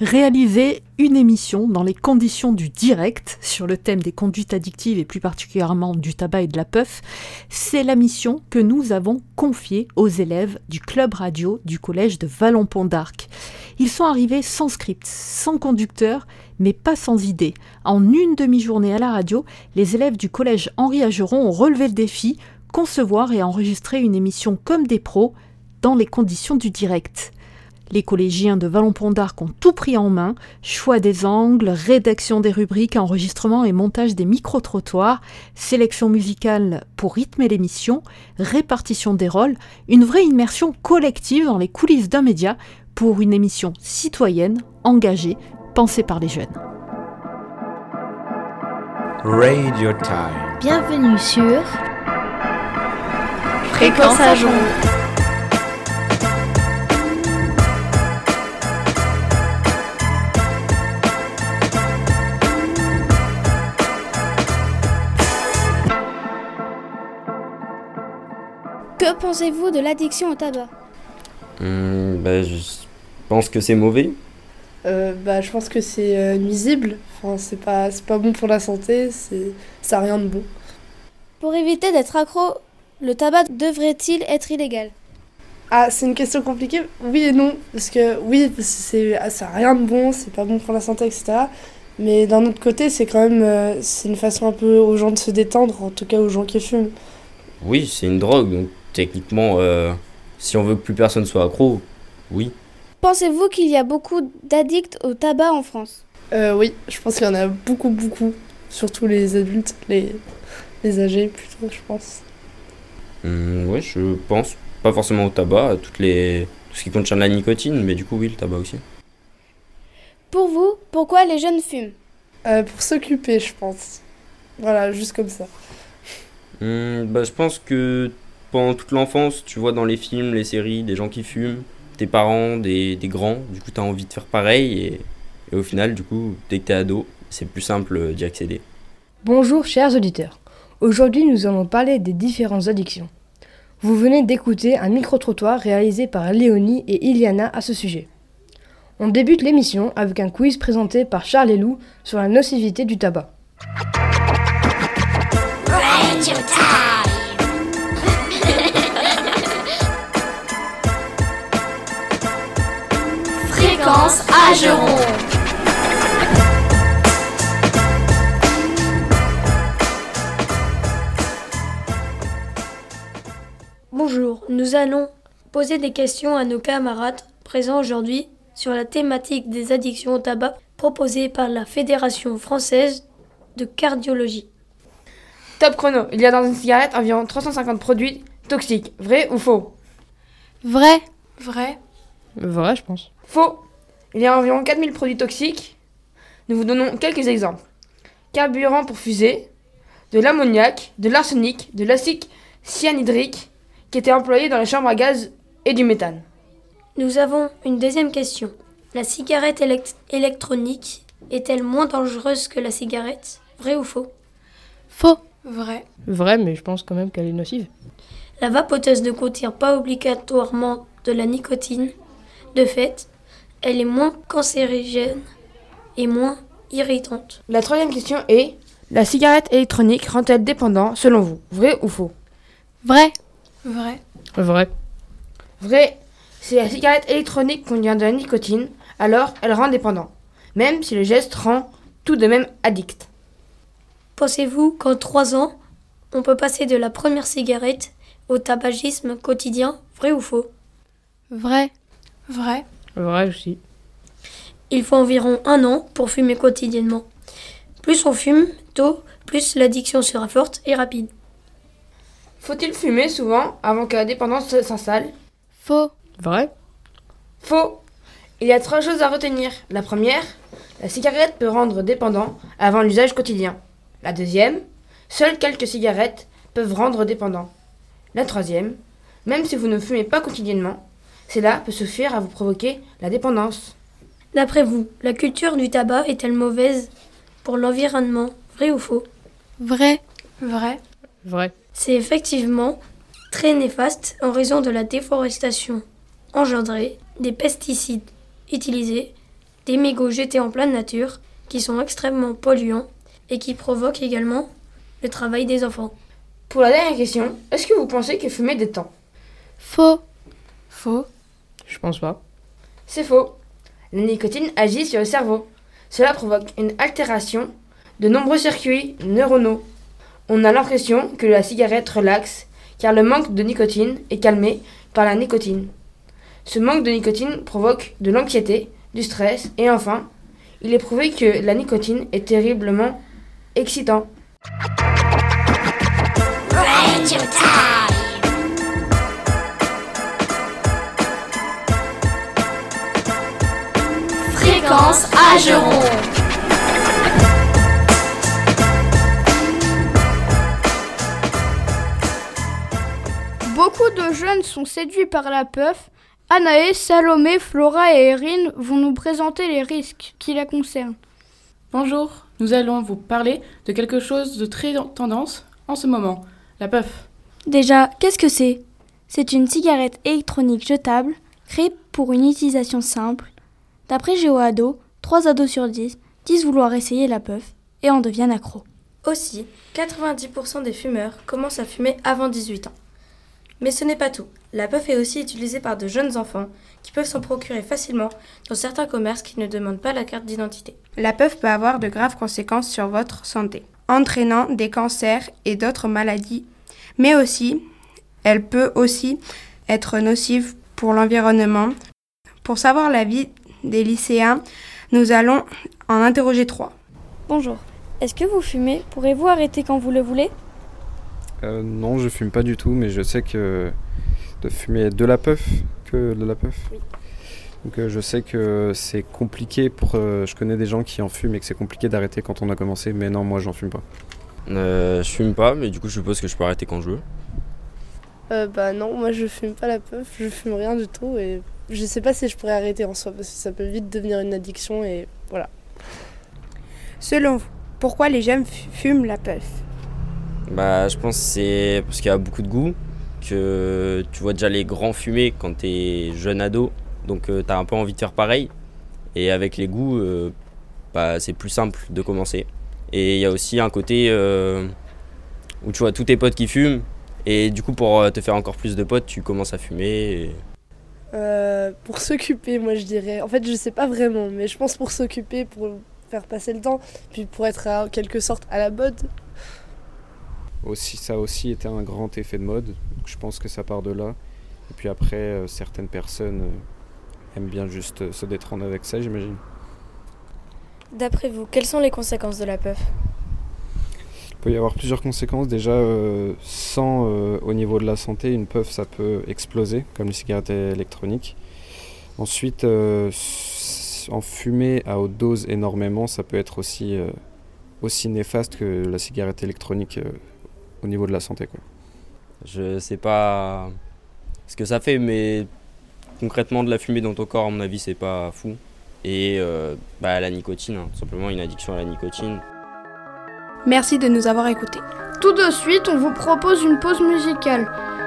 Réaliser une émission dans les conditions du direct sur le thème des conduites addictives et plus particulièrement du tabac et de la puff, c'est la mission que nous avons confiée aux élèves du club radio du collège de Vallon-Pont-d'Arc. Ils sont arrivés sans script, sans conducteur, mais pas sans idée. En une demi-journée à la radio, les élèves du collège Henri Ageron ont relevé le défi, concevoir et enregistrer une émission comme des pros dans les conditions du direct. Les collégiens de Vallon-Pont-d'Arc ont tout pris en main, choix des angles, rédaction des rubriques, enregistrement et montage des micro-trottoirs, sélection musicale pour rythmer l'émission, répartition des rôles, une vraie immersion collective dans les coulisses d'un média pour une émission citoyenne, engagée, pensée par les jeunes. Radio Time. Bienvenue sur Fréquence Ageron. Que pensez-vous de l'addiction au tabac ? Je pense que c'est mauvais. Je pense que c'est nuisible. Enfin, c'est pas bon pour la santé. Ça n'a rien de bon. Pour éviter d'être accro, le tabac devrait-il être illégal ? Ah, c'est une question compliquée. Oui et non. Parce que ça n'a rien de bon, c'est pas bon pour la santé, etc. Mais d'un autre côté, c'est quand même c'est une façon un peu aux gens de se détendre, en tout cas aux gens qui fument. Oui, c'est une drogue, donc techniquement, si on veut que plus personne soit accro, oui. Pensez-vous qu'il y a beaucoup d'addicts au tabac en France ? Oui, je pense qu'il y en a beaucoup. Surtout les adultes, les âgés plutôt, je pense. Oui, je pense. Pas forcément au tabac, à tout ce qui contient de la nicotine, mais du coup, oui, le tabac aussi. Pour vous, pourquoi les jeunes fument ? Pour s'occuper, je pense. Voilà, juste comme ça. Je pense que pendant toute l'enfance, tu vois dans les films, les séries, des gens qui fument, tes parents, des grands, du coup t'as envie de faire pareil et au final, du coup, dès que t'es ado, c'est plus simple d'y accéder. Bonjour chers auditeurs, aujourd'hui nous allons parler des différentes addictions. Vous venez d'écouter un micro-trottoir réalisé par Léonie et Iliana à ce sujet. On débute l'émission avec un quiz présenté par Charles et Lou sur la nocivité du tabac. Radio Time. Fréquence Ageron. Bonjour, nous allons poser des questions à nos camarades présents aujourd'hui sur la thématique des addictions au tabac proposée par la Fédération française de cardiologie. Top chrono, il y a dans une cigarette environ 350 produits toxiques. Vrai ou faux ? Vrai. Vrai. Vrai, je pense. Faux. Il y a environ 4000 produits toxiques. Nous vous donnons quelques exemples. Carburant pour fusée, de l'ammoniac, de l'arsenic, de l'acide cyanhydrique qui était employé dans les chambres à gaz et du méthane. Nous avons une deuxième question. La cigarette électronique est-elle moins dangereuse que la cigarette ? Vrai ou faux ? Faux. Vrai. Vrai, mais je pense quand même qu'elle est nocive. La vapoteuse ne contient pas obligatoirement de la nicotine. De fait, elle est moins cancérigène et moins irritante. La troisième question est, la cigarette électronique rend-elle dépendant selon vous ? Vrai ou faux ? Vrai. Vrai. Vrai. Vrai. Si la cigarette électronique contient de la nicotine, alors elle rend dépendant, même si le geste rend tout de même addict. Pensez-vous qu'en 3 ans, on peut passer de la première cigarette au tabagisme quotidien ? Vrai ou faux ? Vrai. Vrai. Vrai aussi. Il faut environ 1 an pour fumer quotidiennement. Plus on fume tôt, plus l'addiction sera forte et rapide. Faut-il fumer souvent avant que la dépendance s'installe ? Faux. Vrai. Faux. Il y a 3 choses à retenir. La première, la cigarette peut rendre dépendant avant l'usage quotidien. La deuxième, seules quelques cigarettes peuvent rendre dépendant. La troisième, même si vous ne fumez pas quotidiennement, cela peut suffire à vous provoquer la dépendance. D'après vous, la culture du tabac est-elle mauvaise pour l'environnement ? Vrai ou faux ? Vrai. Vrai. Vrai. C'est effectivement très néfaste en raison de la déforestation engendrée, des pesticides utilisés des mégots jetés en pleine nature, qui sont extrêmement polluants et qui provoquent également le travail des enfants. Pour la dernière question, est-ce que vous pensez que fumer détend ? Faux. Faux. Je pense pas. C'est faux. La nicotine agit sur le cerveau. Cela provoque une altération de nombreux circuits neuronaux. On a l'impression que la cigarette relaxe, car le manque de nicotine est calmé par la nicotine. Ce manque de nicotine provoque de l'anxiété, du stress, et enfin, il est prouvé que la nicotine est terriblement excitant. Radio Time. Fréquence Ageron. Beaucoup de jeunes sont séduits par la puff. Anaë, Salomé, Flora et Erin vont nous présenter les risques qui la concernent. Bonjour, nous allons vous parler de quelque chose de très tendance en ce moment, la puff. Déjà, qu'est-ce que c'est ? C'est une cigarette électronique jetable, créée pour une utilisation simple. D'après GeoAdo, 3 ados sur 10 disent vouloir essayer la puff et en deviennent accros. Aussi, 90% des fumeurs commencent à fumer avant 18 ans. Mais ce n'est pas tout. La puff est aussi utilisée par de jeunes enfants qui peuvent s'en procurer facilement dans certains commerces qui ne demandent pas la carte d'identité. La puff peut avoir de graves conséquences sur votre santé, entraînant des cancers et d'autres maladies. Mais aussi, elle peut aussi être nocive pour l'environnement. Pour savoir l'avis des lycéens, nous allons en interroger 3. Bonjour, est-ce que vous fumez ? Pourrez-vous arrêter quand vous le voulez ? Non, je fume pas du tout, mais je sais que de fumer de la puff, que de la puff. Oui. Donc je sais que c'est compliqué je connais des gens qui en fument et que c'est compliqué d'arrêter quand on a commencé, mais non, moi j'en fume pas. Je fume pas, mais du coup je suppose que je peux arrêter quand je veux. Non, moi je fume pas la puff, je fume rien du tout et je sais pas si je pourrais arrêter en soi parce que ça peut vite devenir une addiction et voilà. Selon vous, pourquoi les jeunes fument la puff ? Je pense que c'est parce qu'il y a beaucoup de goût, que tu vois déjà les grands fumer quand t'es jeune ado, donc t'as un peu envie de faire pareil. Et avec les goûts, c'est plus simple de commencer. Et il y a aussi un côté où tu vois tous tes potes qui fument, et du coup pour te faire encore plus de potes, tu commences à fumer. Pour s'occuper, moi je dirais. En fait, je sais pas vraiment, mais je pense pour s'occuper, pour faire passer le temps, puis pour être en quelque sorte à la mode. Ça a aussi été un grand effet de mode, donc je pense que ça part de là. Et puis après, certaines personnes aiment bien juste se détendre avec ça, j'imagine. D'après vous, quelles sont les conséquences de la puff ? Il peut y avoir plusieurs conséquences. Déjà, au niveau de la santé, une puff, ça peut exploser, comme les cigarettes électroniques. Ensuite, en fumer à haute dose énormément, ça peut être aussi néfaste que la cigarette électronique au niveau de la santé, quoi. Je sais pas ce que ça fait, mais concrètement de la fumée dans ton corps, à mon avis, c'est pas fou. Et la nicotine, tout simplement une addiction à la nicotine. Merci de nous avoir écoutés. Tout de suite, on vous propose une pause musicale.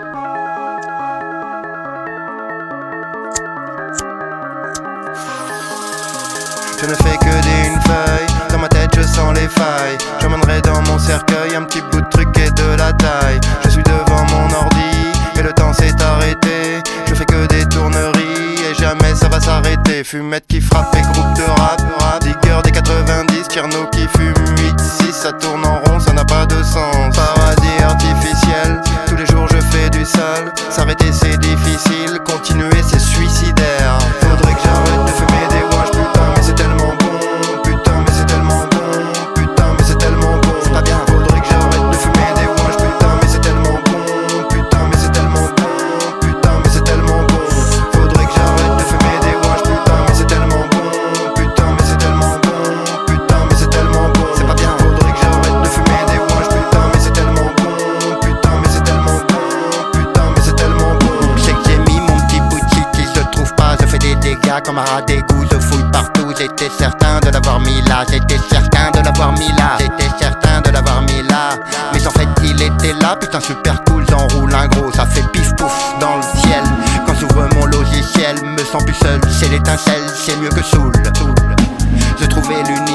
Je ne fais que des une feuille, dans ma tête je sens les failles. J'emmènerai dans mon cercueil un petit bout de truc et de la taille. Je suis devant mon ordi, et le temps s'est arrêté. Je fais que des tourneries, et jamais ça va s'arrêter. Fumette qui frappe et groupe de rap, digger des 90, Tierno qui fume 8-6. Ça tourne en rond, ça n'a pas de sens. Paradis artificiel, tous les jours je fais du sale. S'arrêter c'est difficile, continuer c'est suicidaire. Faudrait que j'arrête de fumer des wash, putain mais c'est tellement bon. Putain mais c'est tellement bon. Putain mais c'est tellement bon. C'est pas bien, faudrait que j'arrête de fumer des wash, putain mais c'est tellement bon. Putain mais c'est tellement bon. Putain mais c'est tellement bon. Faudrait que j'arrête de fumer des wash, putain mais c'est tellement bon. Putain mais c'est tellement bon. Putain mais c'est tellement bon. C'est pas bien, faudrait que j'arrête de fumer des wash, putain mais c'est tellement bon. Putain mais c'est tellement bon. Putain mais c'est tellement bon. Je sais que j'ai mis mon petit bout de shit, il se trouve pas, je fais des dégâts comme un rat d'égout, je fouille partout. J'étais certain de l'avoir mis là, j'étais certain de l'avoir mis là, j'étais certain de l'avoir mis là. Mais en fait il était là, putain super cool, j'enroule un gros, ça fait pif pouf dans le ciel. Quand j'ouvre mon logiciel, me sens plus seul, c'est l'étincelle, c'est mieux que Soul.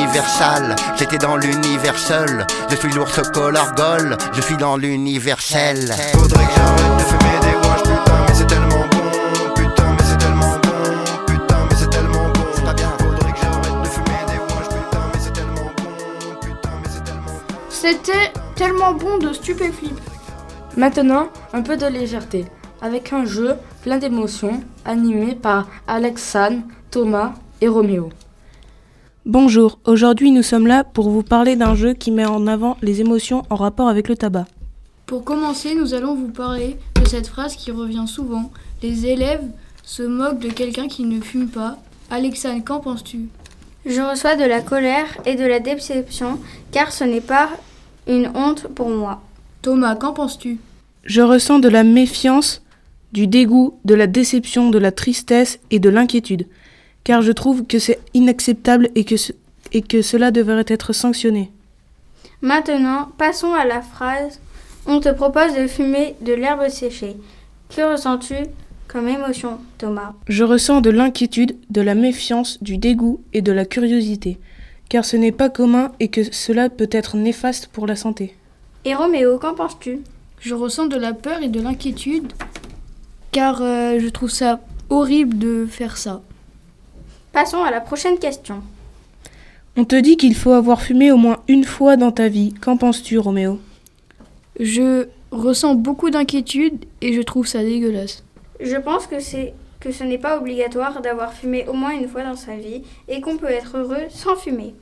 l'univers sale, j'étais dans l'univers seul. Je suis l'ours au collar gold, je suis dans l'universel. Faudrait que j'arrête de fumer des wash, putain mais c'est tellement bon. Putain mais c'est tellement bon, putain mais c'est tellement bon. C'est pas bien, faudrait que j'arrête de fumer des wash, putain mais c'est tellement bon. Putain mais c'est tellement bon. C'était tellement bon de Stupéflip. Maintenant, un peu de légèreté, avec un jeu plein d'émotions, animé par Alexandre, Thomas et Roméo. Bonjour, aujourd'hui nous sommes là pour vous parler d'un jeu qui met en avant les émotions en rapport avec le tabac. Pour commencer, nous allons vous parler de cette phrase qui revient souvent. Les élèves se moquent de quelqu'un qui ne fume pas. Alexandre, qu'en penses-tu ? Je reçois de la colère et de la déception, car ce n'est pas une honte pour moi. Thomas, qu'en penses-tu ? Je ressens de la méfiance, du dégoût, de la déception, de la tristesse et de l'inquiétude, car je trouve que c'est inacceptable et que cela devrait être sanctionné. Maintenant, passons à la phrase « On te propose de fumer de l'herbe séchée ». Que ressens-tu comme émotion, Thomas ? Je ressens de l'inquiétude, de la méfiance, du dégoût et de la curiosité, car ce n'est pas commun et que cela peut être néfaste pour la santé. Et Roméo, qu'en penses-tu ? Je ressens de la peur et de l'inquiétude, car je trouve ça horrible de faire ça. Passons à la prochaine question. On te dit qu'il faut avoir fumé au moins une fois dans ta vie. Qu'en penses-tu, Roméo ? Je ressens beaucoup d'inquiétude et je trouve ça dégueulasse. Je pense que ce n'est pas obligatoire d'avoir fumé au moins une fois dans sa vie et qu'on peut être heureux sans fumer.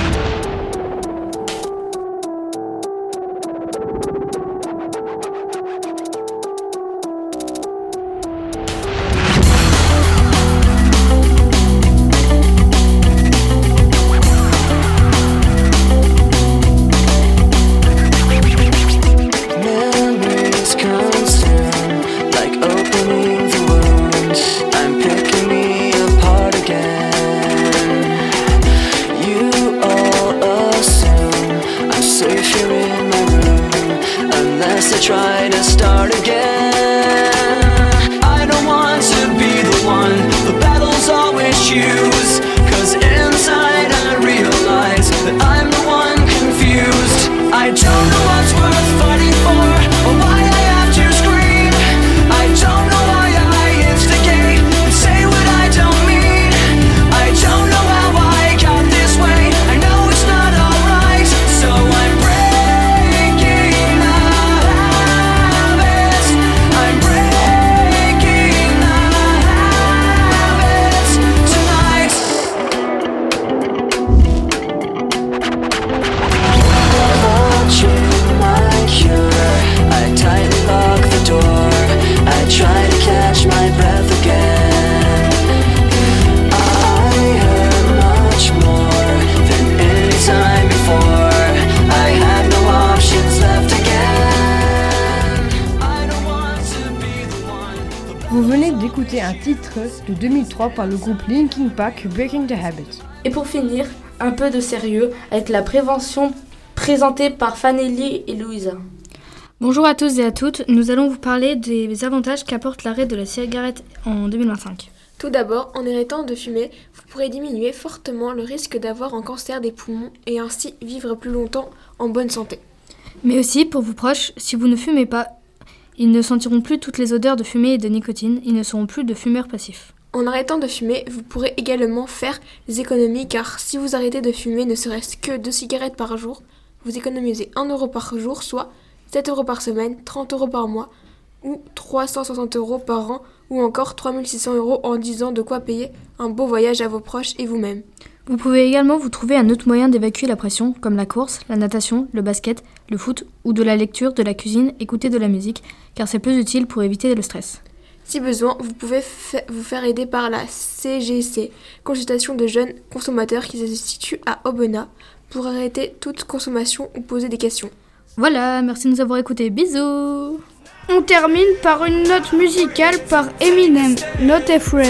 Try to start again. I don't want to be the one the battles always choose, 'cause inside I realize that I'm the one confused. I don't know what's worth fighting for or why I have to scream. I don't know why I instigate and say what I don't mean. I don't know how I got this way. I know it's not alright, so I'm breaking up. I'm breaking the habits tonight. Watching my cure, I tightly lock the door. I try to catch my breath again. I hurt much more than any time before. I had no options left again. I don't want to be the one. Vous venez d'écouter un titre de 2003 par le groupe Linkin Park, Breaking the Habit. Et pour finir, un peu de sérieux avec la prévention présentée par Fanelli et Louisa. Bonjour à tous et à toutes, nous allons vous parler des avantages qu'apporte l'arrêt de la cigarette en 2025. Tout d'abord, en arrêtant de fumer, vous pourrez diminuer fortement le risque d'avoir un cancer des poumons et ainsi vivre plus longtemps en bonne santé. Mais aussi, pour vos proches, si vous ne fumez pas, ils ne sentiront plus toutes les odeurs de fumée et de nicotine, ils ne seront plus de fumeurs passifs. En arrêtant de fumer, vous pourrez également faire des économies car si vous arrêtez de fumer ne serait-ce que 2 cigarettes par jour, vous économisez 1 euro par jour, soit 7 euros par semaine, 30 euros par mois ou 360 euros par an ou encore 3600 euros en 10 ans, de quoi payer un beau voyage à vos proches et vous-même. Vous pouvez également vous trouver un autre moyen d'évacuer la pression, comme la course, la natation, le basket, le foot ou de la lecture, de la cuisine, écouter de la musique, car c'est plus utile pour éviter le stress. Si besoin, vous pouvez vous faire aider par la CGC, Consultation de jeunes consommateurs, qui se situe à Aubenas, pour arrêter toute consommation ou poser des questions. Voilà, merci de nous avoir écoutés, bisous. On termine par une note musicale par Eminem, Not Afraid.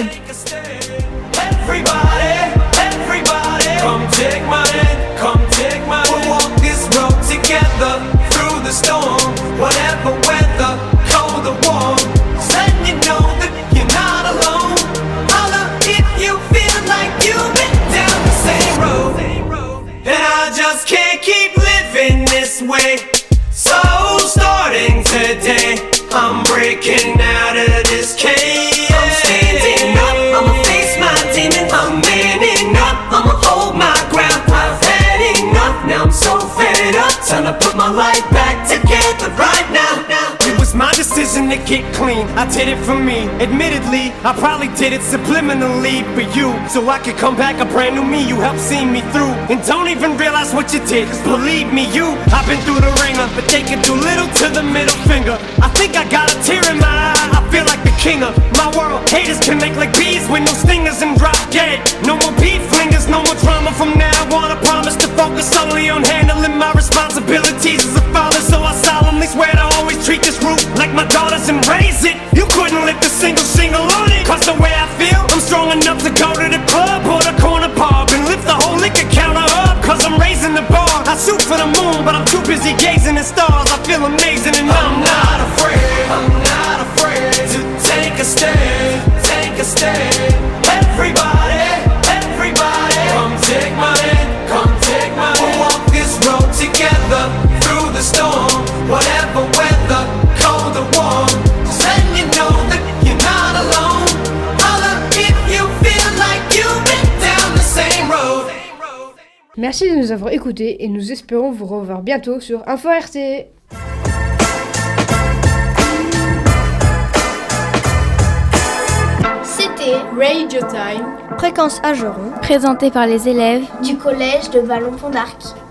Come take my hand, come take my hand. We'll walk this road together through the storm, whatever weather, cold or warm. Let you know that you're not alone. Holla if you feel like you've been down the same road. living this way. So starting today, I'm breaking out of this cage. I'm standing up, I'ma face my demons. I'm manning up, I'ma hold my ground. I've had enough, now I'm so fed up. Time to put my life back together right now. It was my decision to get clean, I did it for me. Admittedly, I probably did it subliminally for you, so I could come back a brand new me. You helped see me through, and don't even realize what you did, cause believe me, I've been through the ringer, but they can do little to the middle finger. I think I got a tear in my eye, I feel like the king of my world. Haters connect like bees with no stingers and drop dead. No more beef flingers, no more drama from now on. I promise to focus solely on handling my responsibilities as a father, so I solemnly swear to always treat this roof like my daughters and raise it. You couldn't lift a single shingle on it, cause the way I feel, I'm strong enough to go to the club or the corner pub and lift the whole liquor counter up, cause I'm raising the bar. I shoot for the moon, but I'm too busy gazing at stars. I feel amazing and I'm not afraid to take a stand, take a stand. Everybody, come take my hand, come take my hand. We'll walk this road together through the storm, whatever weather, cold or warm. Just letting you know that you're not alone. Holla if you feel like you've been down the same road. Merci de nous avoir écoutés et nous espérons vous revoir bientôt sur Info RT. C'était Radio Time, Fréquence Ageron, présenté par les élèves du collège de Vallon-Pont d'Arc.